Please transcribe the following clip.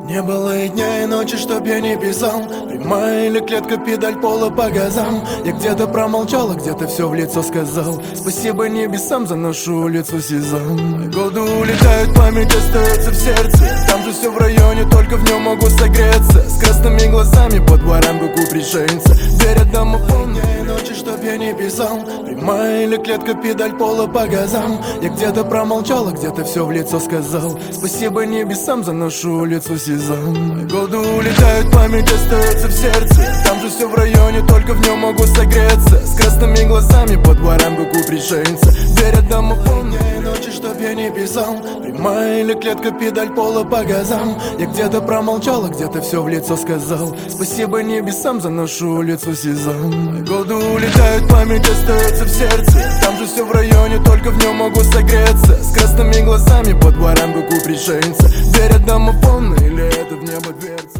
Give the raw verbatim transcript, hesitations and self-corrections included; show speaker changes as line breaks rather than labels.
Не было и дня, и ночи, чтоб я не писал. Прямая или клетка, педаль пола по газам. Я где-то промолчал, а где-то все в лицо сказал. Спасибо небесам за нашу улицу сезон. Годы улетают, память остается в сердце. Там же все в районе, только в нем могу согреться. С красными глазами по дворам бегу пришельца. Дверь от домофон, дня и ночи, чтоб я не писал. Прямая или клетка, педаль пола по газам. Я где-то промолчал, а где-то все в лицо сказал. Спасибо небесам за нашу улицу сезон. Годы улетают, память остается в сердце. Там же все в районе, только в нем могу согреться. С красными глазами по дворам бегу пришельца. Дверь от домофон, дня и ночи, чтоб я не писал. Прямая или клетка, педаль пола по газам. Я где-то промолчал, а где-то все в лицо сказал. Спасибо небесам за нашу улицу сезон. Годы улетают, память остается в сердце. Там же все в районе, только в нем могу согреться. С красными глазами по дворам бегу пришельца. Дверь от домофона или это в небо дверца.